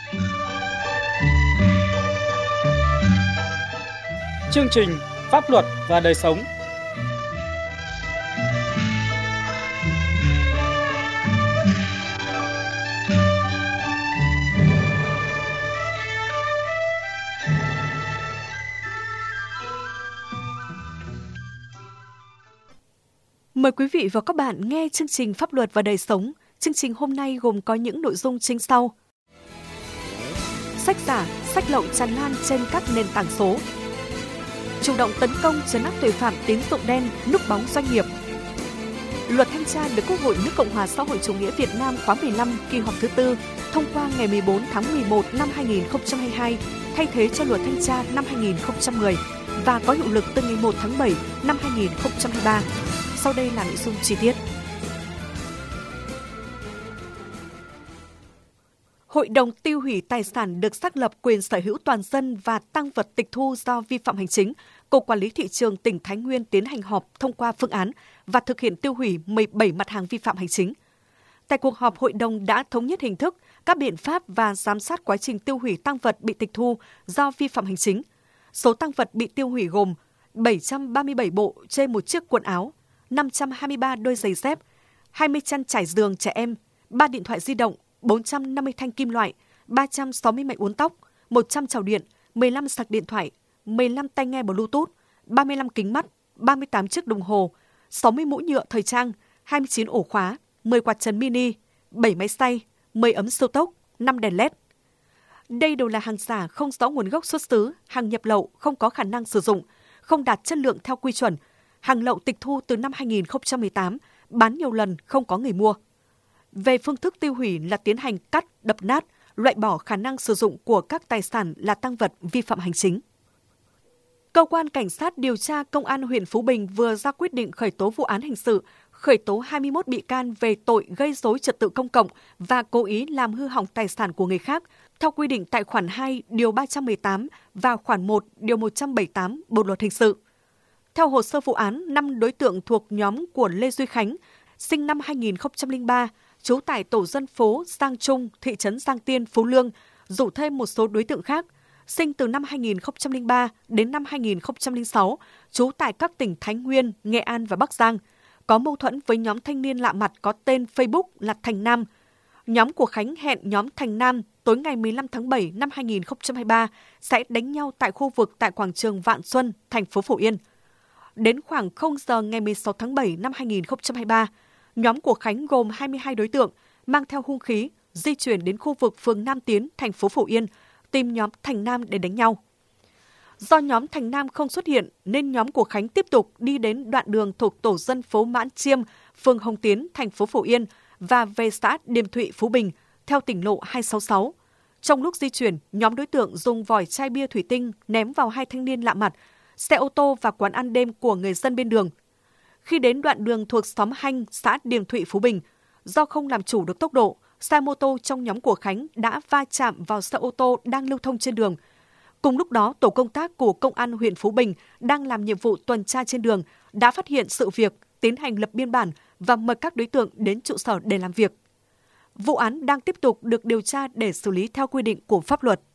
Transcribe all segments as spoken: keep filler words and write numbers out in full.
Chương trình Pháp luật và đời sống. Mời quý vị và các bạn nghe chương trình Pháp luật và đời sống. Chương trình hôm nay gồm có những nội dung chính sau. Sách giả, sách lậu tràn lan trên các nền tảng số. Chủ động tấn công trấn áp tội phạm tín dụng đen, núp bóng doanh nghiệp. Luật thanh tra được Quốc hội nước Cộng hòa xã hội chủ nghĩa Việt Nam khóa mười lăm kỳ họp thứ tư thông qua ngày mười bốn tháng mười một năm hai nghìn không trăm hai mươi hai, thay thế cho luật thanh tra năm hai nghìn không trăm mười và có hiệu lực từ ngày một tháng bảy năm hai nghìn không trăm hai mươi ba. Sau đây là nội dung chi tiết. Hội đồng tiêu hủy tài sản được xác lập quyền sở hữu toàn dân và tang vật tịch thu do vi phạm hành chính. Cục Quản lý Thị trường tỉnh Thái Nguyên tiến hành họp thông qua phương án và thực hiện tiêu hủy mười bảy mặt hàng vi phạm hành chính. Tại cuộc họp, hội đồng đã thống nhất hình thức, các biện pháp và giám sát quá trình tiêu hủy tang vật bị tịch thu do vi phạm hành chính. Số tang vật bị tiêu hủy gồm bảy trăm ba mươi bảy bộ trên một chiếc quần áo, năm trăm hai mươi ba đôi giày dép, hai mươi chăn trải giường trẻ em, ba điện thoại di động, bốn trăm năm mươi thanh kim loại, ba trăm sáu mươi máy uốn tóc, một trăm chảo điện, mười lăm sạc điện thoại, mười lăm tai nghe Bluetooth, ba mươi lăm kính mắt, ba mươi tám chiếc đồng hồ, sáu mươi mũ nhựa thời trang, hai mươi chín ổ khóa, mười quạt trần mini, bảy máy xay, mười ấm siêu tốc, năm đèn led. Đây đều là hàng giả không rõ nguồn gốc xuất xứ, hàng nhập lậu không có khả năng sử dụng, không đạt chất lượng theo quy chuẩn, hàng lậu tịch thu từ năm hai nghìn không trăm mười tám, bán nhiều lần không có người mua. Về phương thức tiêu hủy là tiến hành cắt, đập nát, loại bỏ khả năng sử dụng của các tài sản là tang vật vi phạm hành chính. Cơ quan Cảnh sát điều tra Công an huyện Phú Bình vừa ra quyết định khởi tố vụ án hình sự, khởi tố hai mươi mốt bị can về tội gây rối trật tự công cộng và cố ý làm hư hỏng tài sản của người khác, theo quy định tại khoản hai, điều ba trăm mười tám và khoản một, điều một trăm bảy mươi tám Bộ luật hình sự. Theo hồ sơ vụ án, năm đối tượng thuộc nhóm của Lê Duy Khánh, sinh năm hai nghìn không trăm lẻ ba, trú tại tổ dân phố Giang Trung, thị trấn Giang Tiên, Phú Lương, rủ thêm một số đối tượng khác, sinh từ năm hai nghìn không trăm lẻ ba đến năm hai nghìn không trăm lẻ sáu, trú tại các tỉnh Thái Nguyên, Nghệ An và Bắc Giang, có mâu thuẫn với nhóm thanh niên lạ mặt có tên Facebook là Thành Nam. Nhóm của Khánh hẹn nhóm Thành Nam tối ngày mười lăm tháng bảy năm hai nghìn không trăm hai mươi ba sẽ đánh nhau tại khu vực tại quảng trường Vạn Xuân, thành phố Phổ Yên. Đến khoảng không giờ ngày mười sáu tháng bảy năm hai nghìn không trăm hai mươi ba, nhóm của Khánh gồm hai mươi hai đối tượng mang theo hung khí di chuyển đến khu vực phường Nam Tiến, thành phố Phổ Yên, tìm nhóm Thành Nam để đánh nhau. Do nhóm Thành Nam không xuất hiện nên nhóm của Khánh tiếp tục đi đến đoạn đường thuộc tổ dân phố Mãn Chiêm, phường Hồng Tiến, thành phố Phổ Yên và về xã Điềm Thụy, Phú Bình theo tỉnh lộ hai sáu sáu. Trong lúc di chuyển, nhóm đối tượng dùng vỏ chai bia thủy tinh ném vào hai thanh niên lạ mặt, xe ô tô và quán ăn đêm của người dân bên đường. Khi đến đoạn đường thuộc xóm Hanh, xã Điềm Thụy, Phú Bình, do không làm chủ được tốc độ, xe mô tô trong nhóm của Khánh đã va chạm vào xe ô tô đang lưu thông trên đường. Cùng lúc đó, tổ công tác của Công an huyện Phú Bình đang làm nhiệm vụ tuần tra trên đường đã phát hiện sự việc, tiến hành lập biên bản và mời các đối tượng đến trụ sở để làm việc. Vụ án đang tiếp tục được điều tra để xử lý theo quy định của pháp luật.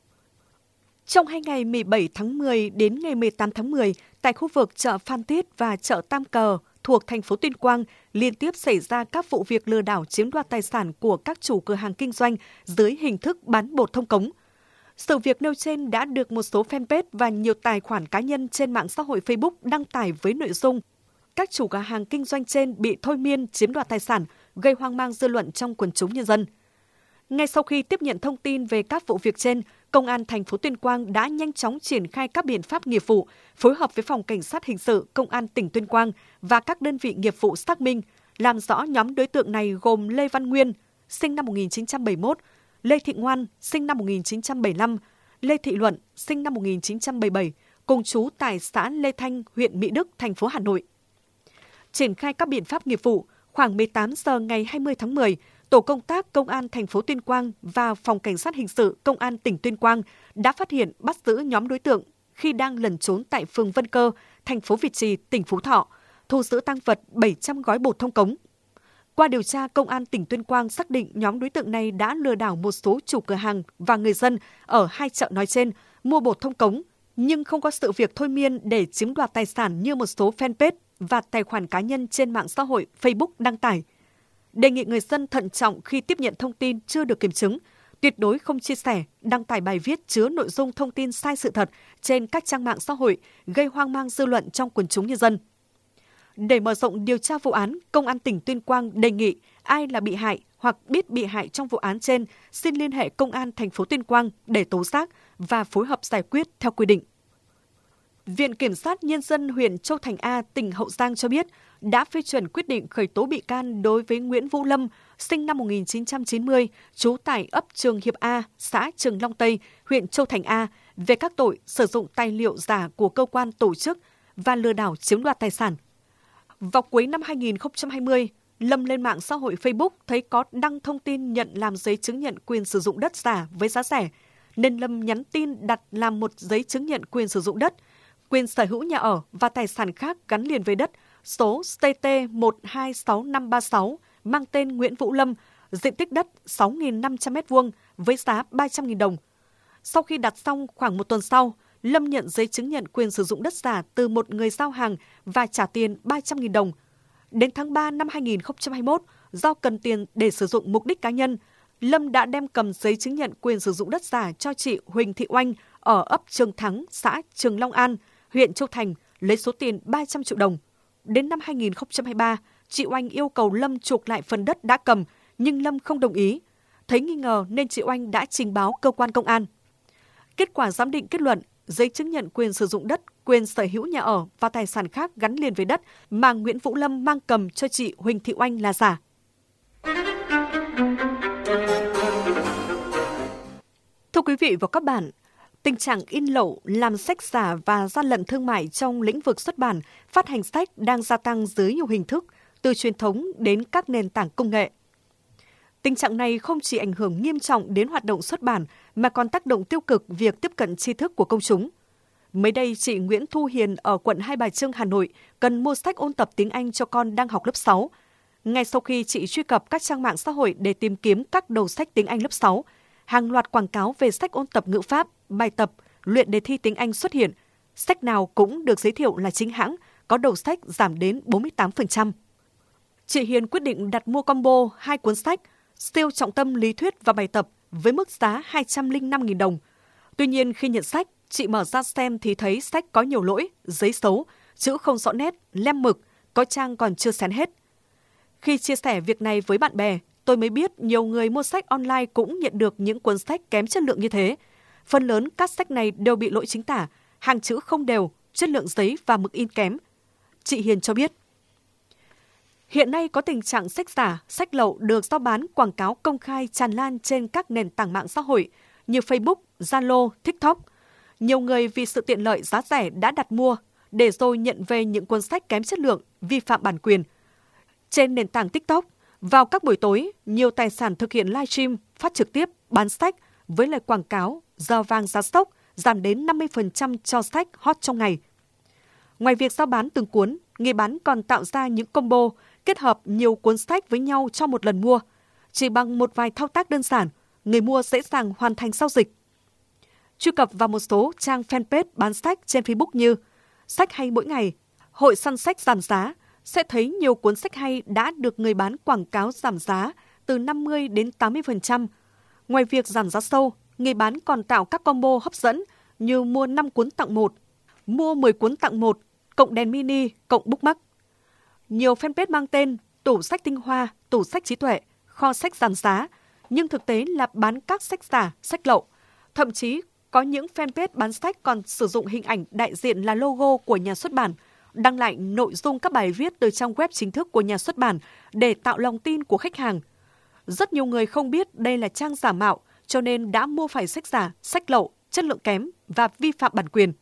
Trong hai ngày mười bảy tháng mười đến ngày mười tám tháng mười, tại khu vực chợ Phan Thiết và chợ Tam Cờ thuộc thành phố Tuyên Quang liên tiếp xảy ra các vụ việc lừa đảo chiếm đoạt tài sản của các chủ cửa hàng kinh doanh dưới hình thức bán bột thông cống. Sự việc nêu trên đã được một số fanpage và nhiều tài khoản cá nhân trên mạng xã hội Facebook đăng tải với nội dung các chủ cửa hàng kinh doanh trên bị thôi miên chiếm đoạt tài sản, gây hoang mang dư luận trong quần chúng nhân dân. Ngay sau khi tiếp nhận thông tin về các vụ việc trên, Công an thành phố Tuyên Quang đã nhanh chóng triển khai các biện pháp nghiệp vụ, phối hợp với Phòng Cảnh sát Hình sự Công an tỉnh Tuyên Quang và các đơn vị nghiệp vụ xác minh, làm rõ nhóm đối tượng này gồm Lê Văn Nguyên, sinh năm một nghìn chín trăm bảy mươi mốt, Lê Thị Ngoan, sinh năm một nghìn chín trăm bảy mươi lăm, Lê Thị Luận, sinh năm một nghìn chín trăm bảy mươi bảy, cùng trú tại xã Lê Thanh, huyện Mỹ Đức, thành phố Hà Nội. Triển khai các biện pháp nghiệp vụ, khoảng mười tám giờ ngày hai mươi tháng mười, Tổ công tác Công an thành phố Tuyên Quang và Phòng Cảnh sát Hình sự Công an tỉnh Tuyên Quang đã phát hiện bắt giữ nhóm đối tượng khi đang lẩn trốn tại phường Vân Cơ, thành phố Việt Trì, tỉnh Phú Thọ, thu giữ tang vật bảy trăm gói bột thông cống. Qua Qua điều tra, Công an tỉnh Tuyên Quang xác định nhóm đối tượng này đã lừa đảo một số chủ cửa hàng và người dân ở hai chợ nói trên mua bột thông cống, nhưng không có sự việc thôi miên để chiếm đoạt tài sản như một số fanpage và tài khoản cá nhân trên mạng xã hội Facebook đăng tải. Đề nghị người dân thận trọng khi tiếp nhận thông tin chưa được kiểm chứng, tuyệt đối không chia sẻ, đăng tải bài viết chứa nội dung thông tin sai sự thật trên các trang mạng xã hội, gây hoang mang dư luận trong quần chúng nhân dân. Để mở rộng điều tra vụ án, Công an tỉnh Tuyên Quang đề nghị ai là bị hại hoặc biết bị hại trong vụ án trên xin liên hệ Công an thành phố Tuyên Quang để tố giác và phối hợp giải quyết theo quy định. Viện Kiểm sát Nhân dân huyện Châu Thành A, tỉnh Hậu Giang cho biết đã phê chuẩn quyết định khởi tố bị can đối với Nguyễn Vũ Lâm, sinh năm một nghìn chín trăm chín mươi, trú tại ấp Trường Hiệp A, xã Trường Long Tây, huyện Châu Thành A, về các tội sử dụng tài liệu giả của cơ quan tổ chức và lừa đảo chiếm đoạt tài sản. Vào cuối năm hai nghìn không trăm hai mươi, Lâm lên mạng xã hội Facebook thấy có đăng thông tin nhận làm giấy chứng nhận quyền sử dụng đất giả với giá rẻ, nên Lâm nhắn tin đặt làm một giấy chứng nhận quyền sử dụng đất, quyền sở hữu nhà ở và tài sản khác gắn liền với đất, số T T một hai sáu năm ba sáu, mang tên Nguyễn Vũ Lâm, diện tích đất sáu nghìn năm trăm mét vuông với giá ba trăm nghìn đồng. Sau khi đặt xong khoảng một tuần sau, Lâm nhận giấy chứng nhận quyền sử dụng đất giả từ một người giao hàng và trả tiền ba trăm nghìn đồng. Đến tháng ba năm hai nghìn không trăm hai mươi mốt, do cần tiền để sử dụng mục đích cá nhân, Lâm đã đem cầm giấy chứng nhận quyền sử dụng đất giả cho chị Huỳnh Thị Oanh ở ấp Trường Thắng, xã Trường Long An, huyện Châu Thành, lấy số tiền ba trăm triệu đồng. Đến năm hai nghìn không trăm hai mươi ba, chị Oanh yêu cầu Lâm chuộc lại phần đất đã cầm, nhưng Lâm không đồng ý. Thấy nghi ngờ nên chị Oanh đã trình báo cơ quan công an. Kết quả giám định kết luận, giấy chứng nhận quyền sử dụng đất, quyền sở hữu nhà ở và tài sản khác gắn liền với đất mà Nguyễn Vũ Lâm mang cầm cho chị Huỳnh Thị Oanh là giả. Thưa quý vị và các bạn, tình trạng in lậu, làm sách giả và gian lận thương mại trong lĩnh vực xuất bản, phát hành sách đang gia tăng dưới nhiều hình thức, từ truyền thống đến các nền tảng công nghệ. Tình trạng này không chỉ ảnh hưởng nghiêm trọng đến hoạt động xuất bản mà còn tác động tiêu cực việc tiếp cận tri thức của công chúng. Mới đây, chị Nguyễn Thu Hiền ở quận Hai Bà Trưng, Hà Nội cần mua sách ôn tập tiếng Anh cho con đang học lớp sáu. Ngay sau khi chị truy cập các trang mạng xã hội để tìm kiếm các đầu sách tiếng Anh lớp sáu, hàng loạt quảng cáo về sách ôn tập ngữ pháp, bài tập, luyện đề thi tiếng Anh xuất hiện. Sách nào cũng được giới thiệu là chính hãng, có đầu sách giảm đến bốn mươi tám phần trăm. Chị Hiền quyết định đặt mua combo hai cuốn sách, siêu trọng tâm lý thuyết và bài tập với mức giá hai trăm lẻ năm nghìn đồng. Tuy nhiên khi nhận sách, chị mở ra xem thì thấy sách có nhiều lỗi, giấy xấu, chữ không rõ nét, lem mực, có trang còn chưa xén hết. Khi chia sẻ việc này với bạn bè, tôi mới biết nhiều người mua sách online cũng nhận được những cuốn sách kém chất lượng như thế. Phần lớn các sách này đều bị lỗi chính tả, hàng chữ không đều, chất lượng giấy và mực in kém. Chị Hiền cho biết, hiện nay có tình trạng sách giả, sách lậu được rao bán quảng cáo công khai tràn lan trên các nền tảng mạng xã hội như Facebook, Zalo, TikTok. Nhiều người vì sự tiện lợi giá rẻ đã đặt mua để rồi nhận về những cuốn sách kém chất lượng, vi phạm bản quyền. Trên nền tảng TikTok, vào các buổi tối, nhiều tài sản thực hiện livestream, phát trực tiếp, bán sách với lời quảng cáo giá vàng giá sốc giảm đến năm mươi phần trăm cho sách hot trong ngày. Ngoài việc giao bán từng cuốn, người bán còn tạo ra những combo kết hợp nhiều cuốn sách với nhau cho một lần mua. Chỉ bằng một vài thao tác đơn giản, người mua dễ dàng hoàn thành giao dịch. Truy cập vào một số trang fanpage bán sách trên Facebook như Sách hay mỗi ngày, Hội săn sách giảm giá, sẽ thấy nhiều cuốn sách hay đã được người bán quảng cáo giảm giá từ năm mươi đến tám mươi phần trăm. Ngoài việc giảm giá sâu, người bán còn tạo các combo hấp dẫn như mua năm cuốn tặng một, mua mười cuốn tặng một, cộng đèn mini, cộng bookmark. Nhiều fanpage mang tên tủ sách tinh hoa, tủ sách trí tuệ, kho sách giảm giá, nhưng thực tế là bán các sách giả, sách lậu. Thậm chí có những fanpage bán sách còn sử dụng hình ảnh đại diện là logo của nhà xuất bản, đăng lại nội dung các bài viết từ trang web chính thức của nhà xuất bản để tạo lòng tin của khách hàng. Rất nhiều người không biết đây là trang giả mạo, cho nên đã mua phải sách giả, sách lậu, chất lượng kém và vi phạm bản quyền.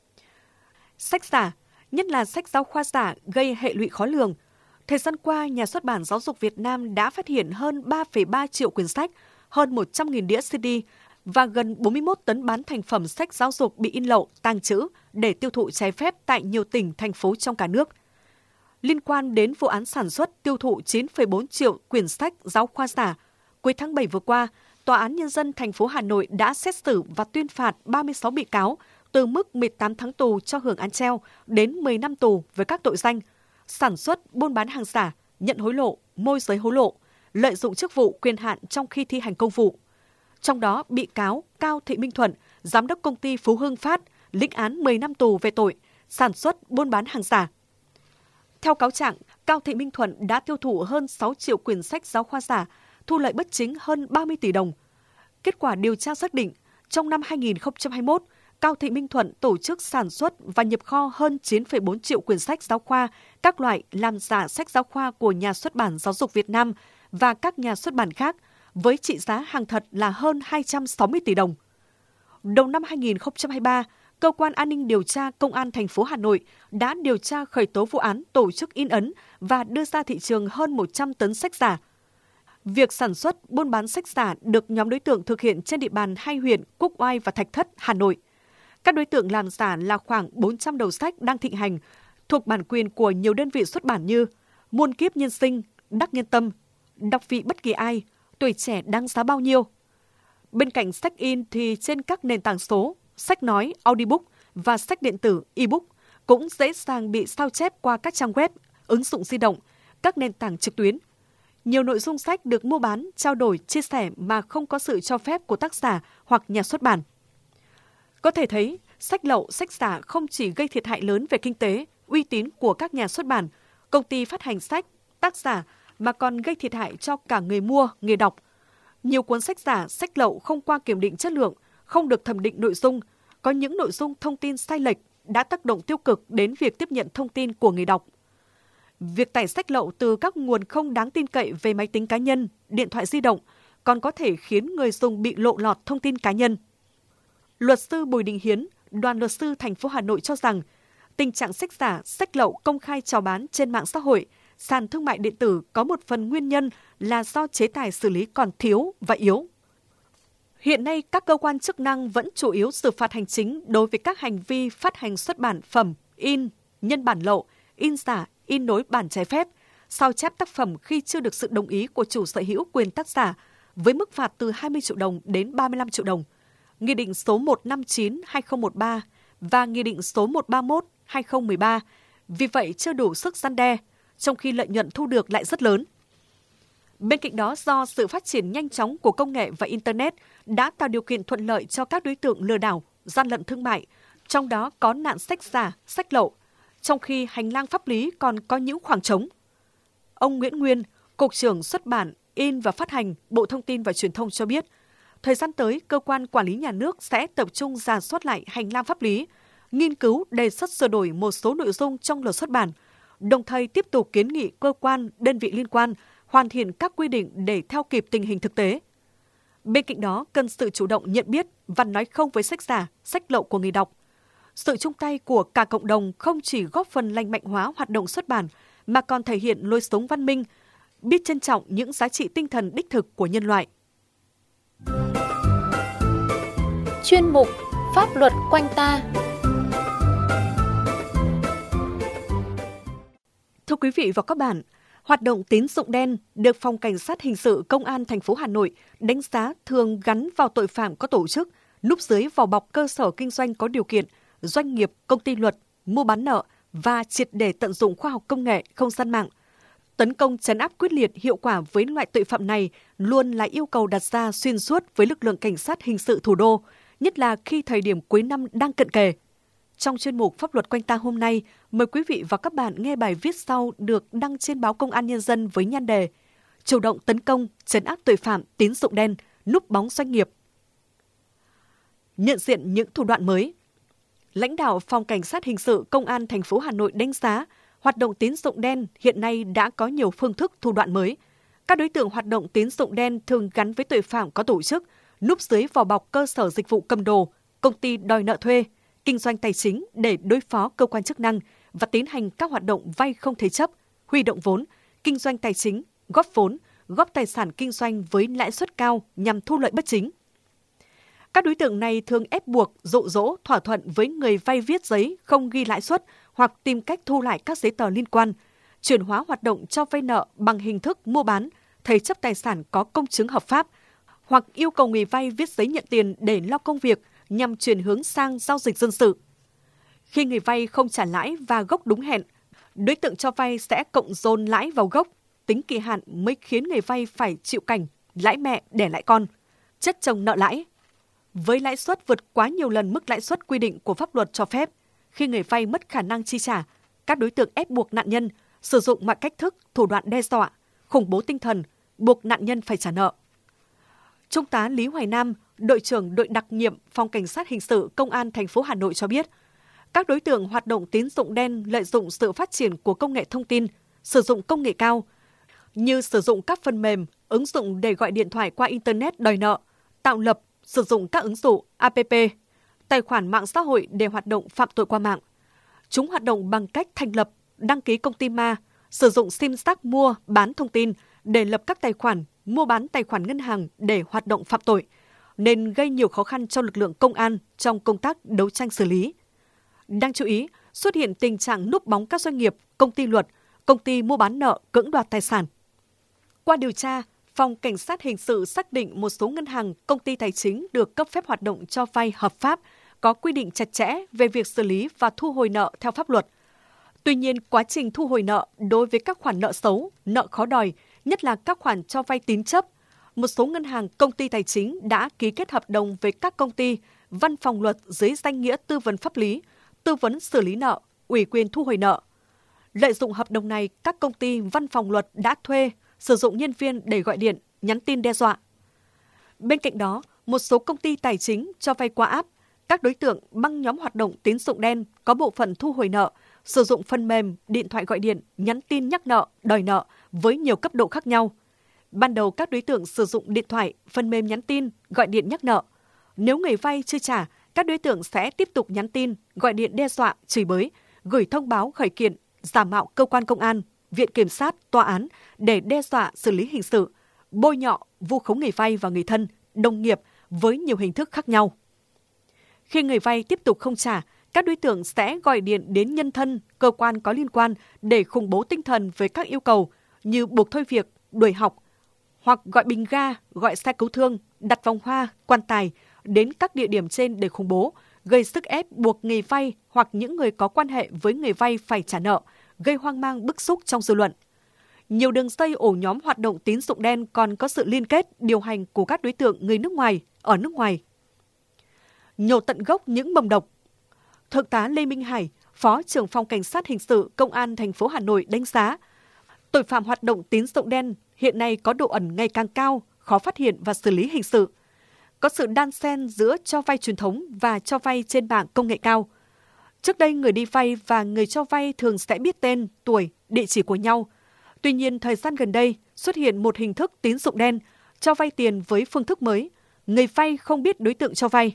Sách giả, nhất là sách giáo khoa giả, gây hệ lụy khó lường. Thời gian qua, Nhà xuất bản Giáo dục Việt Nam đã phát hiện hơn ba phẩy ba triệu quyển sách, hơn một trăm nghìn đĩa xê đê và gần bốn mươi mốt tấn bán thành phẩm sách giáo dục bị in lậu, tàng trữ để tiêu thụ trái phép tại nhiều tỉnh, thành phố trong cả nước. Liên quan đến vụ án sản xuất tiêu thụ chín phẩy bốn triệu quyển sách giáo khoa giả, cuối tháng bảy vừa qua, Tòa án Nhân dân thành phố Hà Nội đã xét xử và tuyên phạt ba mươi sáu bị cáo từ mức mười tám tháng tù cho hưởng án treo đến mười năm tù với các tội danh sản xuất, buôn bán hàng giả, nhận hối lộ, môi giới hối lộ, lợi dụng chức vụ quyền hạn trong khi thi hành công vụ. Trong đó, bị cáo Cao Thị Minh Thuận, giám đốc công ty Phú Hưng Phát, lĩnh án mười năm tù về tội sản xuất, buôn bán hàng giả. Theo cáo trạng, Cao Thị Minh Thuận đã tiêu thụ hơn sáu triệu quyển sách giáo khoa giả, thu lợi bất chính hơn ba mươi tỷ đồng. Kết quả điều tra xác định, trong năm hai nghìn không trăm hai mươi mốt, Cao Thị Minh Thuận tổ chức sản xuất và nhập kho hơn chín phẩy bốn triệu quyển sách giáo khoa, các loại làm giả sách giáo khoa của Nhà xuất bản Giáo dục Việt Nam và các nhà xuất bản khác, với trị giá hàng thật là hơn hai trăm sáu mươi tỷ đồng. Đầu năm hai nghìn không trăm hai mươi ba, Cơ quan An ninh Điều tra Công an thành phố Hà Nội đã điều tra khởi tố vụ án tổ chức in ấn và đưa ra thị trường hơn một trăm tấn sách giả. Việc sản xuất, buôn bán sách giả được nhóm đối tượng thực hiện trên địa bàn hai huyện Quốc Oai và Thạch Thất, Hà Nội. Các đối tượng làm giả là khoảng bốn trăm đầu sách đang thịnh hành, thuộc bản quyền của nhiều đơn vị xuất bản như Muôn kiếp nhân sinh, Đắc nhân tâm, Đọc vị bất kỳ ai, Tuổi trẻ đáng giá bao nhiêu. Bên cạnh sách in thì trên các nền tảng số, sách nói, audiobook và sách điện tử, ebook cũng dễ dàng bị sao chép qua các trang web, ứng dụng di động, các nền tảng trực tuyến. Nhiều nội dung sách được mua bán, trao đổi, chia sẻ mà không có sự cho phép của tác giả hoặc nhà xuất bản. Có thể thấy, sách lậu, sách giả không chỉ gây thiệt hại lớn về kinh tế, uy tín của các nhà xuất bản, công ty phát hành sách, tác giả mà còn gây thiệt hại cho cả người mua, người đọc. Nhiều cuốn sách giả, sách lậu không qua kiểm định chất lượng, không được thẩm định nội dung, có những nội dung thông tin sai lệch đã tác động tiêu cực đến việc tiếp nhận thông tin của người đọc. Việc tải sách lậu từ các nguồn không đáng tin cậy về máy tính cá nhân, điện thoại di động còn có thể khiến người dùng bị lộ lọt thông tin cá nhân. Luật sư Bùi Đình Hiến, Đoàn luật sư thành phố Hà Nội cho rằng, tình trạng sách giả, sách lậu công khai chào bán trên mạng xã hội, sàn thương mại điện tử có một phần nguyên nhân là do chế tài xử lý còn thiếu và yếu. Hiện nay, các cơ quan chức năng vẫn chủ yếu xử phạt hành chính đối với các hành vi phát hành xuất bản phẩm, in, nhân bản lậu, in giả, in nối bản trái phép, sao chép tác phẩm khi chưa được sự đồng ý của chủ sở hữu quyền tác giả, với mức phạt từ hai mươi triệu đồng đến ba mươi lăm triệu đồng. Nghị định số một trăm năm mươi chín trên hai nghìn không trăm mười ba và Nghị định số một trăm ba mươi mốt trên hai nghìn không trăm mười ba, vì vậy chưa đủ sức răn đe, trong khi lợi nhuận thu được lại rất lớn. Bên cạnh đó, do sự phát triển nhanh chóng của công nghệ và Internet đã tạo điều kiện thuận lợi cho các đối tượng lừa đảo, gian lận thương mại, trong đó có nạn sách giả, sách lậu, trong khi hành lang pháp lý còn có những khoảng trống. Ông Nguyễn Nguyên, Cục trưởng Xuất bản, In và Phát hành, Bộ Thông tin và Truyền thông cho biết, thời gian tới, cơ quan quản lý nhà nước sẽ tập trung rà soát lại hành lang pháp lý, nghiên cứu đề xuất sửa đổi một số nội dung trong luật xuất bản, đồng thời tiếp tục kiến nghị cơ quan, đơn vị liên quan hoàn thiện các quy định để theo kịp tình hình thực tế. Bên cạnh đó, cần sự chủ động nhận biết và nói không với sách giả, sách lậu của người đọc. Sự chung tay của cả cộng đồng không chỉ góp phần lành mạnh hóa hoạt động xuất bản, mà còn thể hiện lối sống văn minh, biết trân trọng những giá trị tinh thần đích thực của nhân loại. Chuyên mục Pháp luật quanh ta. Thưa quý vị và các bạn, hoạt động tín dụng đen được Phòng Cảnh sát Hình sự Công an thành phố Hà Nội đánh giá thường gắn vào tội phạm có tổ chức, núp dưới vỏ bọc cơ sở kinh doanh có điều kiện, doanh nghiệp, công ty luật, mua bán nợ và triệt để tận dụng khoa học công nghệ, không gian mạng. Tấn công trấn áp quyết liệt hiệu quả với loại tội phạm này luôn là yêu cầu đặt ra xuyên suốt với lực lượng cảnh sát hình sự thủ đô, nhất là khi thời điểm cuối năm đang cận kề. Trong chuyên mục Pháp luật quanh ta hôm nay, mời quý vị và các bạn nghe bài viết sau được đăng trên báo Công an Nhân dân với nhan đề Chủ động tấn công, trấn áp tội phạm tín dụng đen, núp bóng doanh nghiệp. Nhận diện những thủ đoạn mới. Lãnh đạo Phòng Cảnh sát Hình sự Công an thành phố Hà Nội đánh giá, hoạt động tín dụng đen hiện nay đã có nhiều phương thức thủ đoạn mới. Các đối tượng hoạt động tín dụng đen thường gắn với tội phạm có tổ chức, núp dưới vỏ bọc cơ sở dịch vụ cầm đồ, công ty đòi nợ thuê, kinh doanh tài chính để đối phó cơ quan chức năng và tiến hành các hoạt động vay không thế chấp, huy động vốn, kinh doanh tài chính, góp vốn, góp tài sản kinh doanh với lãi suất cao nhằm thu lợi bất chính. Các đối tượng này thường ép buộc, dụ dỗ, thỏa thuận với người vay viết giấy không ghi lãi suất hoặc tìm cách thu lại các giấy tờ liên quan, chuyển hóa hoạt động cho vay nợ bằng hình thức mua bán, thế chấp tài sản có công chứng hợp pháp, hoặc yêu cầu người vay viết giấy nhận tiền để lo công việc nhằm chuyển hướng sang giao dịch dân sự. Khi người vay không trả lãi và gốc đúng hẹn, đối tượng cho vay sẽ cộng dồn lãi vào gốc, tính kỳ hạn mới khiến người vay phải chịu cảnh lãi mẹ đẻ lãi con, chất chồng nợ lãi. Với lãi suất vượt quá nhiều lần mức lãi suất quy định của pháp luật cho phép, khi người vay mất khả năng chi trả, các đối tượng ép buộc nạn nhân sử dụng mọi cách thức, thủ đoạn đe dọa, khủng bố tinh thần, buộc nạn nhân phải trả nợ. Trung tá Lý Hoài Nam, đội trưởng đội đặc nhiệm Phòng Cảnh sát Hình sự Công an thành phố Hà Nội cho biết, các đối tượng hoạt động tín dụng đen lợi dụng sự phát triển của công nghệ thông tin, sử dụng công nghệ cao, như sử dụng các phần mềm, ứng dụng để gọi điện thoại qua Internet đòi nợ, tạo lập, sử dụng các ứng dụng app, tài khoản mạng xã hội để hoạt động phạm tội qua mạng. Chúng hoạt động bằng cách thành lập, đăng ký công ty ma, sử dụng sim giác mua, bán thông tin để lập các tài khoản, mua bán tài khoản ngân hàng để hoạt động phạm tội, nên gây nhiều khó khăn cho lực lượng công an trong công tác đấu tranh xử lý. Đáng chú ý, xuất hiện tình trạng núp bóng các doanh nghiệp, công ty luật, công ty mua bán nợ cưỡng đoạt tài sản. Qua điều tra, Phòng Cảnh sát Hình sự xác định một số ngân hàng, công ty tài chính được cấp phép hoạt động cho vay hợp pháp, có quy định chặt chẽ về việc xử lý và thu hồi nợ theo pháp luật. Tuy nhiên, quá trình thu hồi nợ đối với các khoản nợ xấu, nợ khó đòi, nhất là các khoản cho vay tín chấp, một số ngân hàng, công ty tài chính đã ký kết hợp đồng với các công ty, văn phòng luật dưới danh nghĩa tư vấn pháp lý, tư vấn xử lý nợ, ủy quyền thu hồi nợ. Lợi dụng hợp đồng này, các công ty, văn phòng luật đã thuê, sử dụng nhân viên để gọi điện, nhắn tin đe dọa. Bên cạnh đó, một số công ty tài chính cho vay qua app, các đối tượng băng nhóm hoạt động tín dụng đen có bộ phận thu hồi nợ, sử dụng phần mềm, điện thoại gọi điện, nhắn tin nhắc nợ, đòi nợ với nhiều cấp độ khác nhau. Ban đầu các đối tượng sử dụng điện thoại, phần mềm nhắn tin, gọi điện nhắc nợ. Nếu người vay chưa trả, các đối tượng sẽ tiếp tục nhắn tin, gọi điện đe dọa, chửi bới, gửi thông báo khởi kiện, giả mạo cơ quan công an, viện kiểm sát, tòa án để đe dọa xử lý hình sự, bôi nhọ, vu khống người vay và người thân, đồng nghiệp với nhiều hình thức khác nhau. Khi người vay tiếp tục không trả, các đối tượng sẽ gọi điện đến nhân thân, cơ quan có liên quan để khủng bố tinh thần với các yêu cầu như buộc thôi việc, đuổi học, hoặc gọi bình ga, gọi xe cứu thương, đặt vòng hoa, quan tài đến các địa điểm trên để khủng bố, gây sức ép buộc người vay hoặc những người có quan hệ với người vay phải trả nợ, gây hoang mang bức xúc trong dư luận. Nhiều đường dây ổ nhóm hoạt động tín dụng đen còn có sự liên kết, điều hành của các đối tượng người nước ngoài, ở nước ngoài. Nhổ tận gốc những mầm độc. Thượng tá Lê Minh Hải, Phó trưởng Phòng Cảnh sát Hình sự Công an thành phố Hà Nội đánh giá, tội phạm hoạt động tín dụng đen hiện nay có độ ẩn ngày càng cao, khó phát hiện và xử lý hình sự. Có sự đan xen giữa cho vay truyền thống và cho vay trên mạng công nghệ cao. Trước đây, người đi vay và người cho vay thường sẽ biết tên, tuổi, địa chỉ của nhau. Tuy nhiên, thời gian gần đây xuất hiện một hình thức tín dụng đen, cho vay tiền với phương thức mới. Người vay không biết đối tượng cho vay.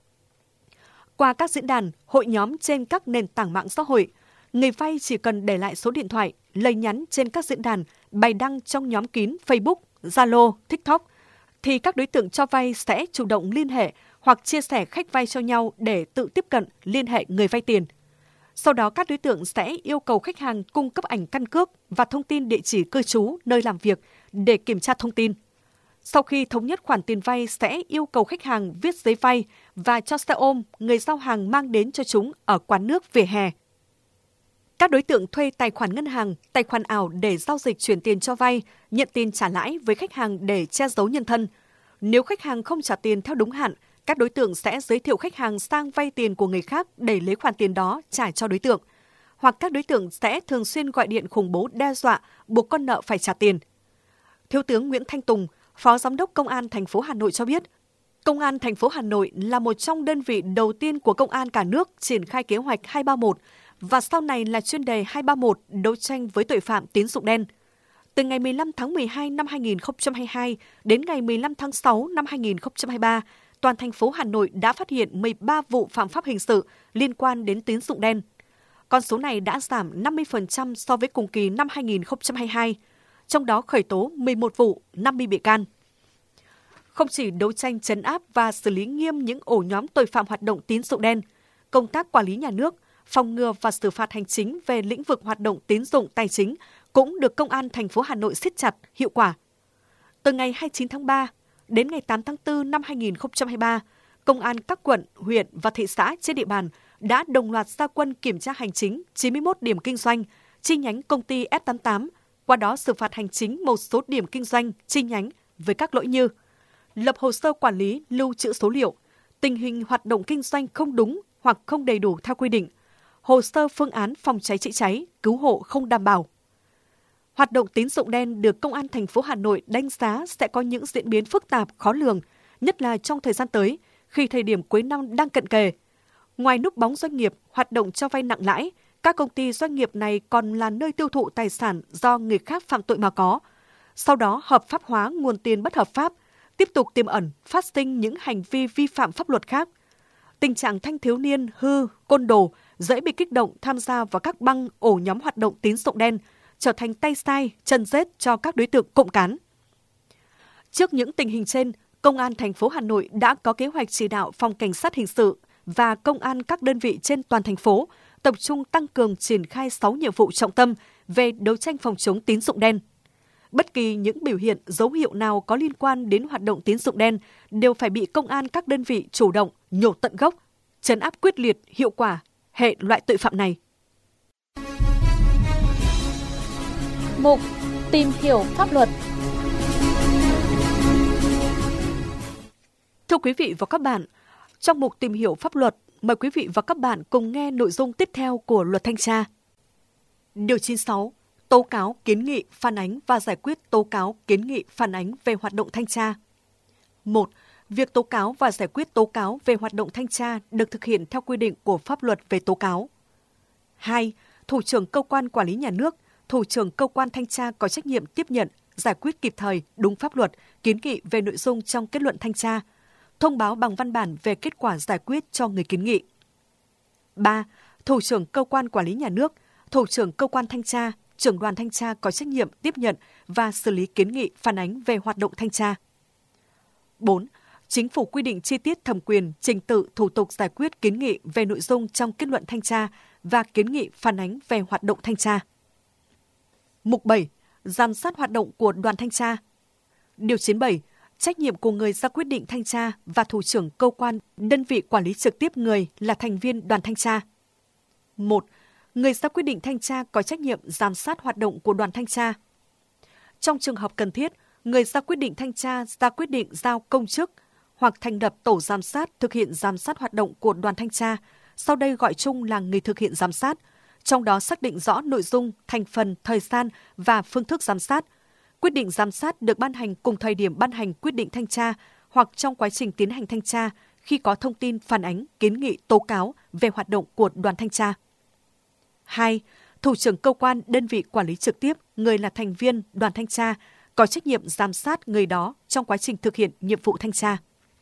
Qua các diễn đàn, hội nhóm trên các nền tảng mạng xã hội, người vay chỉ cần để lại số điện thoại, lời nhắn trên các diễn đàn, bài đăng trong nhóm kín Facebook, Zalo, TikTok, thì các đối tượng cho vay sẽ chủ động liên hệ hoặc chia sẻ khách vay cho nhau để tự tiếp cận, liên hệ người vay tiền. Sau đó các đối tượng sẽ yêu cầu khách hàng cung cấp ảnh căn cước và thông tin địa chỉ cư trú, nơi làm việc để kiểm tra thông tin. Sau khi thống nhất khoản tiền vay sẽ yêu cầu khách hàng viết giấy vay và cho xe ôm người giao hàng mang đến cho chúng ở quán nước, vỉa hè. Các đối tượng thuê tài khoản ngân hàng, tài khoản ảo để giao dịch chuyển tiền cho vay, nhận tiền trả lãi với khách hàng để che giấu nhân thân. Nếu khách hàng không trả tiền theo đúng hạn, các đối tượng sẽ giới thiệu khách hàng sang vay tiền của người khác để lấy khoản tiền đó trả cho đối tượng. Hoặc các đối tượng sẽ thường xuyên gọi điện khủng bố đe dọa, buộc con nợ phải trả tiền. Thiếu tướng Nguyễn Thanh Tùng, Phó Giám đốc Công an thành phố Hà Nội cho biết, Công an thành phố Hà Nội là một trong đơn vị đầu tiên của Công an cả nước triển khai kế hoạch hai ba một và sau này là chuyên đề hai ba một đấu tranh với tội phạm tín dụng đen. Từ ngày mười lăm tháng mười hai năm hai nghìn không trăm hai mươi hai đến ngày mười lăm tháng sáu năm hai nghìn không trăm hai mươi ba, toàn thành phố Hà Nội đã phát hiện mười ba vụ phạm pháp hình sự liên quan đến tín dụng đen. Con số này đã giảm năm mươi phần trăm so với cùng kỳ năm hai nghìn không trăm hai mươi hai, trong đó khởi tố mười một vụ, năm mươi bị can. Không chỉ đấu tranh trấn áp và xử lý nghiêm những ổ nhóm tội phạm hoạt động tín dụng đen, công tác quản lý nhà nước, phòng ngừa và xử phạt hành chính về lĩnh vực hoạt động tín dụng tài chính cũng được Công an thành phố Hà Nội siết chặt, hiệu quả. Từ ngày hai mươi chín tháng ba đến ngày tám tháng tư năm hai nghìn không trăm hai mươi ba, Công an các quận, huyện và thị xã trên địa bàn đã đồng loạt ra quân kiểm tra hành chính chín mươi mốt điểm kinh doanh, chi nhánh công ty ép tám tám, qua đó xử phạt hành chính một số điểm kinh doanh, chi nhánh với các lỗi như lập hồ sơ quản lý, lưu trữ số liệu, tình hình hoạt động kinh doanh không đúng hoặc không đầy đủ theo quy định, hồ sơ phương án phòng cháy chữa cháy, cứu hộ không đảm bảo. Hoạt động tín dụng đen được Công an thành phố Hà Nội đánh giá sẽ có những diễn biến phức tạp, khó lường, nhất là trong thời gian tới, khi thời điểm cuối năm đang cận kề. Ngoài núp bóng doanh nghiệp hoạt động cho vay nặng lãi, các công ty doanh nghiệp này còn là nơi tiêu thụ tài sản do người khác phạm tội mà có, sau đó hợp pháp hóa nguồn tiền bất hợp pháp, tiếp tục tiềm ẩn phát sinh những hành vi vi phạm pháp luật khác. Tình trạng thanh thiếu niên hư, côn đồ dễ bị kích động tham gia vào các băng ổ nhóm hoạt động tín dụng đen, trở thành tay sai, chân rết cho các đối tượng cộng cán. Trước những tình hình trên, Công an thành phố Hà Nội đã có kế hoạch chỉ đạo Phòng Cảnh sát Hình sự và Công an các đơn vị trên toàn thành phố tập trung tăng cường triển khai sáu nhiệm vụ trọng tâm về đấu tranh phòng chống tín dụng đen. Bất kỳ những biểu hiện, dấu hiệu nào có liên quan đến hoạt động tín dụng đen đều phải bị Công an các đơn vị chủ động nhổ tận gốc, trấn áp quyết liệt, hiệu quả hệ loại tội phạm này. Mục Tìm hiểu pháp luật. Thưa quý vị và các bạn, trong mục Tìm hiểu pháp luật, mời quý vị và các bạn cùng nghe nội dung tiếp theo của Luật Thanh tra. Điều chín mươi sáu. Tố cáo, kiến nghị, phản ánh và giải quyết tố cáo, kiến nghị, phản ánh về hoạt động thanh tra. một. Việc tố cáo và giải quyết tố cáo về hoạt động thanh tra được thực hiện theo quy định của pháp luật về tố cáo. hai. Thủ trưởng cơ quan quản lý nhà nước, thủ trưởng cơ quan thanh tra có trách nhiệm tiếp nhận, giải quyết kịp thời, đúng pháp luật, kiến nghị về nội dung trong kết luận thanh tra, thông báo bằng văn bản về kết quả giải quyết cho người kiến nghị. ba. Thủ trưởng cơ quan quản lý nhà nước, thủ trưởng cơ quan thanh tra, trưởng đoàn thanh tra có trách nhiệm tiếp nhận và xử lý kiến nghị phản ánh về hoạt động thanh tra. bốn. Chính phủ quy định chi tiết thẩm quyền, trình tự, thủ tục giải quyết kiến nghị về nội dung trong kết luận thanh tra và kiến nghị phản ánh về hoạt động thanh tra. Mục bảy. Giám sát hoạt động của đoàn thanh tra. Điều chín mươi bảy. Trách nhiệm của người ra quyết định thanh tra và thủ trưởng cơ quan, đơn vị quản lý trực tiếp người là thành viên đoàn thanh tra. một. Người ra quyết định thanh tra có trách nhiệm giám sát hoạt động của đoàn thanh tra. Trong trường hợp cần thiết, người ra quyết định thanh tra ra quyết định giao công chức hoặc thành lập tổ giám sát thực hiện giám sát hoạt động của đoàn thanh tra, sau đây gọi chung là người thực hiện giám sát, trong đó xác định rõ nội dung, thành phần, thời gian và phương thức giám sát. Quyết định giám sát được ban hành cùng thời điểm ban hành quyết định thanh tra hoặc trong quá trình tiến hành thanh tra khi có thông tin phản ánh, kiến nghị, tố cáo về hoạt động của đoàn thanh tra. hai. Thủ trưởng cơ quan, đơn vị quản lý trực tiếp, người là thành viên đoàn thanh tra, có trách nhiệm giám sát người đó trong quá trình thực hiện nhiệm vụ thanh tra.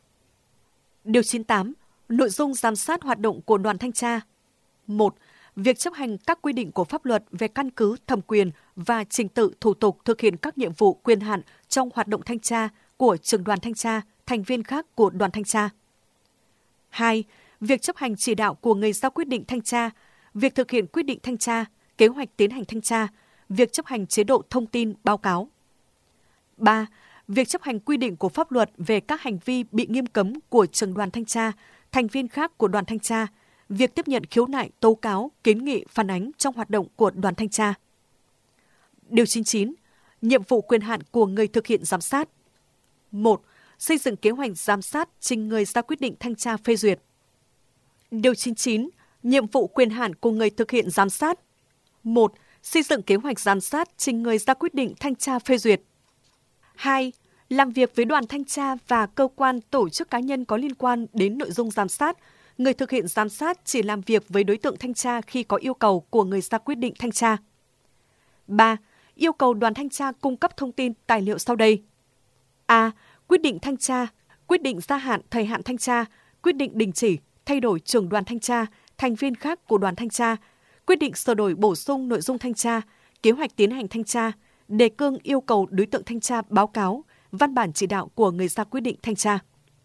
Điều chín mươi tám. Nội dung giám sát hoạt động của đoàn thanh tra. một. Việc chấp hành các quy định của pháp luật về căn cứ, thẩm quyền và trình tự thủ tục thực hiện các nhiệm vụ quyền hạn trong hoạt động thanh tra của trưởng đoàn thanh tra, thành viên khác của đoàn thanh tra. hai. Việc chấp hành chỉ đạo của người ra quyết định thanh tra, việc thực hiện quyết định thanh tra, kế hoạch tiến hành thanh tra, việc chấp hành chế độ thông tin báo cáo. ba. Việc chấp hành quy định của pháp luật về các hành vi bị nghiêm cấm của trưởng đoàn thanh tra, thành viên khác của đoàn thanh tra, việc tiếp nhận khiếu nại, tố cáo, kiến nghị, phản ánh trong hoạt động của đoàn thanh tra. Điều chín mươi chín. Nhiệm vụ quyền hạn của người thực hiện giám sát. một. Xây dựng kế hoạch giám sát trình người ra quyết định thanh tra phê duyệt. Điều chín mươi chín. Nhiệm vụ quyền hạn của người thực hiện giám sát. một. Xây dựng kế hoạch giám sát trình người ra quyết định thanh tra phê duyệt. hai. Làm việc với đoàn thanh tra và cơ quan, tổ chức cá nhân có liên quan đến nội dung giám sát. Người thực hiện giám sát chỉ làm việc với đối tượng thanh tra khi có yêu cầu của người ra quyết định thanh tra. ba. Yêu cầu đoàn thanh tra cung cấp thông tin, tài liệu sau đây. A. Quyết định thanh tra, quyết định gia hạn thời hạn thanh tra, quyết định đình chỉ, thay đổi trưởng đoàn thanh tra, thành viên khác của đoàn thanh tra, quyết định sửa đổi bổ sung nội dung thanh tra, kế hoạch tiến hành thanh tra, đề cương yêu cầu đối tượng thanh tra báo cáo, văn bản chỉ đạo của người ra quyết định thanh tra.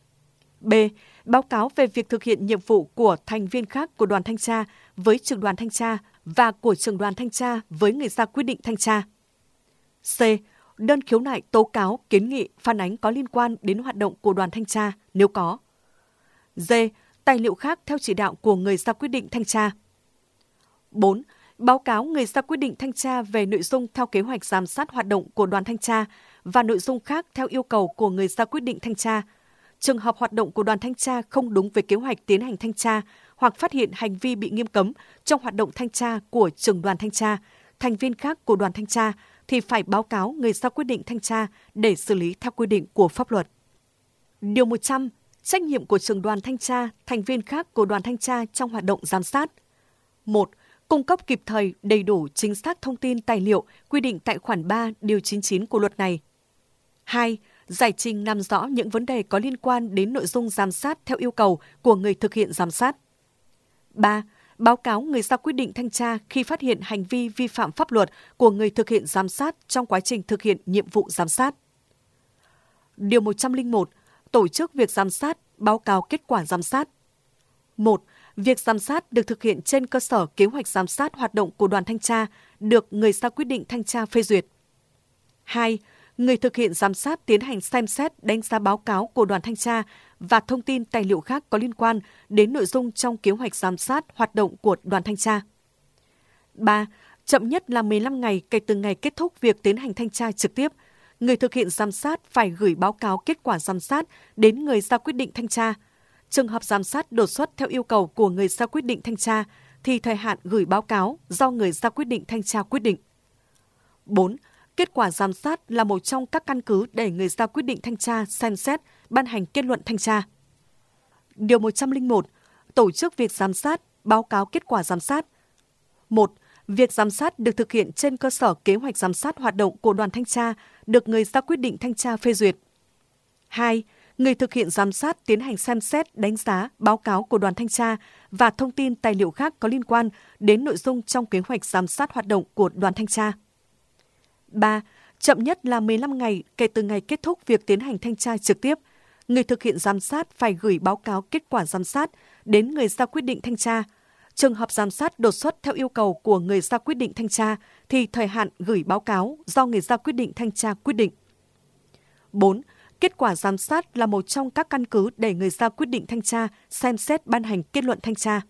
B. Báo cáo về việc thực hiện nhiệm vụ của thành viên khác của đoàn thanh tra với trưởng đoàn thanh tra và của trưởng đoàn thanh tra với người ra quyết định thanh tra. C. Đơn khiếu nại tố cáo, kiến nghị, phản ánh có liên quan đến hoạt động của đoàn thanh tra nếu có. D. Tài liệu khác theo chỉ đạo của người ra quyết định thanh tra. bốn. Báo cáo người ra quyết định thanh tra về nội dung theo kế hoạch giám sát hoạt động của đoàn thanh tra và nội dung khác theo yêu cầu của người ra quyết định thanh tra. Trường hợp hoạt động của đoàn thanh tra không đúng với kế hoạch tiến hành thanh tra hoặc phát hiện hành vi bị nghiêm cấm trong hoạt động thanh tra của trưởng đoàn thanh tra, thành viên khác của đoàn thanh tra thì phải báo cáo người ra quyết định thanh tra để xử lý theo quy định của pháp luật. Điều một trăm. Trách nhiệm của trưởng đoàn thanh tra, thành viên khác của đoàn thanh tra trong hoạt động giám sát. một. Cung cấp kịp thời, đầy đủ, chính xác thông tin tài liệu quy định tại khoản ba điều chín mươi chín của luật này. hai. Giải trình làm rõ những vấn đề có liên quan đến nội dung giám sát theo yêu cầu của người thực hiện giám sát. ba. Báo cáo người ra quyết định thanh tra khi phát hiện hành vi vi phạm pháp luật của người thực hiện giám sát trong quá trình thực hiện nhiệm vụ giám sát. Điều một trăm lẻ một. Tổ chức việc giám sát, báo cáo kết quả giám sát. một. Việc giám sát được thực hiện trên cơ sở kế hoạch giám sát hoạt động của đoàn thanh tra được người ra quyết định thanh tra phê duyệt. hai. Người thực hiện giám sát tiến hành xem xét, đánh giá báo cáo của đoàn thanh tra và thông tin tài liệu khác có liên quan đến nội dung trong kế hoạch giám sát hoạt động của đoàn thanh tra. ba. Chậm nhất là mười lăm ngày kể từ ngày kết thúc việc tiến hành thanh tra trực tiếp, người thực hiện giám sát phải gửi báo cáo kết quả giám sát đến người ra quyết định thanh tra. Trường hợp giám sát đột xuất theo yêu cầu của người ra quyết định thanh tra thì thời hạn gửi báo cáo do người ra quyết định thanh tra quyết định. bốn. Kết quả giám sát là một trong các căn cứ để người ra quyết định thanh tra xem xét, ban hành kết luận thanh tra. Điều một trăm lẻ một. Tổ chức việc giám sát, báo cáo kết quả giám sát. một. Việc giám sát được thực hiện trên cơ sở kế hoạch giám sát hoạt động của đoàn thanh tra được người ra quyết định thanh tra phê duyệt. hai. Người thực hiện giám sát tiến hành xem xét, đánh giá báo cáo của đoàn thanh tra và thông tin tài liệu khác có liên quan đến nội dung trong kế hoạch giám sát hoạt động của đoàn thanh tra. ba. Chậm nhất là mười lăm ngày kể từ ngày kết thúc việc tiến hành thanh tra trực tiếp, người thực hiện giám sát phải gửi báo cáo kết quả giám sát đến người ra quyết định thanh tra. Trường hợp giám sát đột xuất theo yêu cầu của người ra quyết định thanh tra thì thời hạn gửi báo cáo do người ra quyết định thanh tra quyết định. bốn. Kết quả giám sát là một trong các căn cứ để người ra quyết định thanh tra xem xét ban hành kết luận thanh tra.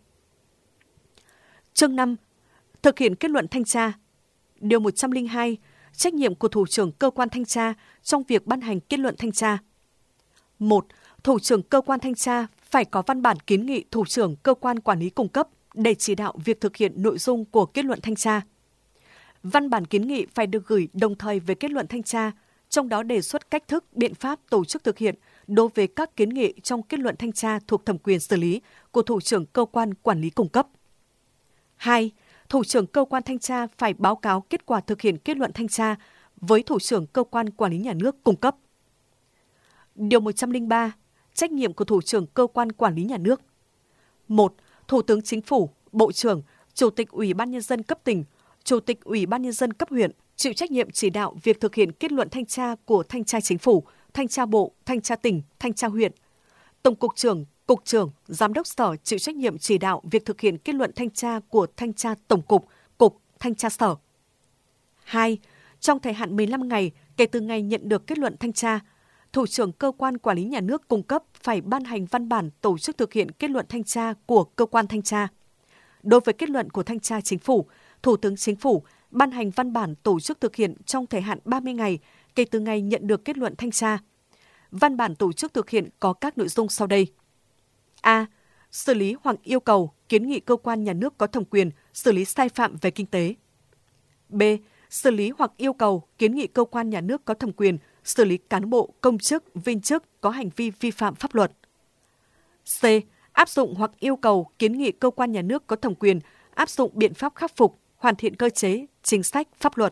Chương năm. Thực hiện kết luận thanh tra. Điều một trăm lẻ hai. Trách nhiệm của thủ trưởng cơ quan thanh tra trong việc ban hành kết luận thanh tra. một. Thủ trưởng cơ quan thanh tra phải có văn bản kiến nghị thủ trưởng cơ quan quản lý cung cấp để chỉ đạo việc thực hiện nội dung của kết luận thanh tra. Văn bản kiến nghị phải được gửi đồng thời với kết luận thanh tra, trong đó đề xuất cách thức, biện pháp tổ chức thực hiện đối với các kiến nghị trong kết luận thanh tra thuộc thẩm quyền xử lý của thủ trưởng cơ quan quản lý cung cấp. hai. Thủ trưởng cơ quan thanh tra phải báo cáo kết quả thực hiện kết luận thanh tra với thủ trưởng cơ quan quản lý nhà nước cung cấp. Điều một trăm lẻ ba. Trách nhiệm của thủ trưởng cơ quan quản lý nhà nước. một. Thủ tướng Chính phủ, Bộ trưởng, Chủ tịch Ủy ban Nhân dân cấp tỉnh, Chủ tịch Ủy ban Nhân dân cấp huyện chịu trách nhiệm chỉ đạo việc thực hiện kết luận thanh tra của Thanh tra Chính phủ, Thanh tra Bộ, Thanh tra tỉnh, Thanh tra huyện. Tổng cục trưởng, Cục trưởng, Giám đốc Sở chịu trách nhiệm chỉ đạo việc thực hiện kết luận thanh tra của Thanh tra Tổng cục, Cục, Thanh tra Sở. hai. Trong thời hạn mười lăm ngày kể từ ngày nhận được kết luận thanh tra, thủ trưởng cơ quan quản lý nhà nước cung cấp phải ban hành văn bản tổ chức thực hiện kết luận thanh tra của cơ quan thanh tra. Đối với kết luận của Thanh tra Chính phủ, Thủ tướng Chính phủ ban hành văn bản tổ chức thực hiện trong thời hạn ba mươi ngày kể từ ngày nhận được kết luận thanh tra. Văn bản tổ chức thực hiện có các nội dung sau đây. A. Xử lý hoặc yêu cầu, kiến nghị cơ quan nhà nước có thẩm quyền xử lý sai phạm về kinh tế. B. Xử lý hoặc yêu cầu, kiến nghị cơ quan nhà nước có thẩm quyền xử lý cán bộ, công chức, viên chức có hành vi vi phạm pháp luật. C. Áp dụng hoặc yêu cầu, kiến nghị cơ quan nhà nước có thẩm quyền áp dụng biện pháp khắc phục, hoàn thiện cơ chế, chính sách, pháp luật.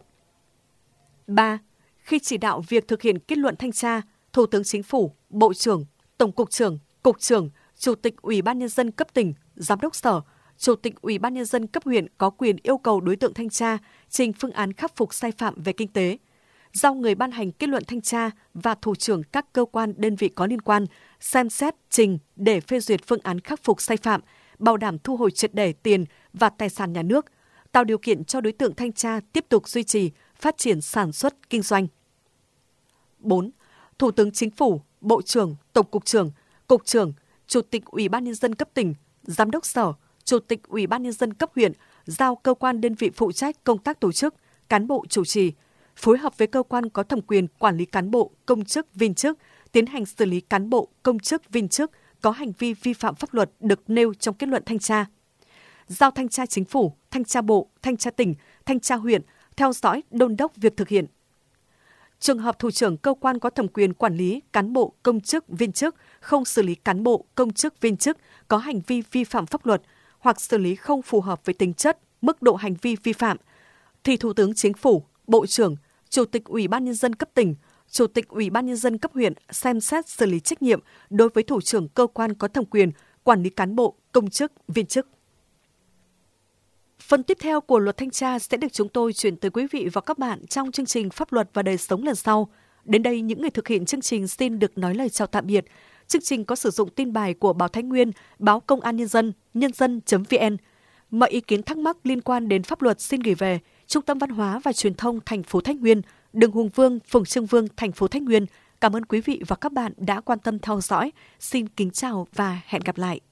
ba. Khi chỉ đạo việc thực hiện kết luận thanh tra, Thủ tướng Chính phủ, Bộ trưởng, Tổng cục trưởng, Cục trưởng, Chủ tịch Ủy ban Nhân dân cấp tỉnh, Giám đốc Sở, Chủ tịch Ủy ban Nhân dân cấp huyện có quyền yêu cầu đối tượng thanh tra trình phương án khắc phục sai phạm về kinh tế, giao người ban hành kết luận thanh tra và thủ trưởng các cơ quan đơn vị có liên quan xem xét trình để phê duyệt phương án khắc phục sai phạm, bảo đảm thu hồi triệt để tiền và tài sản nhà nước, tạo điều kiện cho đối tượng thanh tra tiếp tục duy trì, phát triển sản xuất, kinh doanh. bốn. Thủ tướng Chính phủ, Bộ trưởng, Tổng cục trưởng, Cục trưởng, Chủ tịch Ủy ban Nhân dân cấp tỉnh, Giám đốc Sở, Chủ tịch Ủy ban Nhân dân cấp huyện giao cơ quan đơn vị phụ trách công tác tổ chức, cán bộ chủ trì, phối hợp với cơ quan có thẩm quyền quản lý cán bộ, công chức, viên chức, tiến hành xử lý cán bộ, công chức, viên chức có hành vi vi phạm pháp luật được nêu trong kết luận thanh tra. Giao thanh tra Chính phủ, thanh tra Bộ, thanh tra tỉnh, thanh tra huyện theo dõi, đôn đốc việc thực hiện. Trường hợp thủ trưởng cơ quan có thẩm quyền quản lý cán bộ, công chức, viên chức không xử lý cán bộ, công chức, viên chức có hành vi vi phạm pháp luật hoặc xử lý không phù hợp với tính chất, mức độ hành vi vi phạm, thì Thủ tướng Chính phủ, Bộ trưởng, Chủ tịch Ủy ban Nhân dân cấp tỉnh, Chủ tịch Ủy ban Nhân dân cấp huyện xem xét xử lý trách nhiệm đối với thủ trưởng cơ quan có thẩm quyền quản lý cán bộ, công chức, viên chức. Phần tiếp theo của luật thanh tra sẽ được chúng tôi chuyển tới quý vị và các bạn trong chương trình Pháp luật và đời sống lần sau. Đến đây, những người thực hiện chương trình xin được nói lời chào tạm biệt. Chương trình có sử dụng tin bài của Báo Thái Nguyên, Báo Công an Nhân dân, nhân dân chấm vn. Mọi ý kiến thắc mắc liên quan đến pháp luật xin gửi về Trung tâm Văn hóa và Truyền thông thành phố Thái Nguyên, đường Hùng Vương, phường Trương Vương, thành phố Thái Nguyên. Cảm ơn quý vị và các bạn đã quan tâm theo dõi. Xin kính chào và hẹn gặp lại.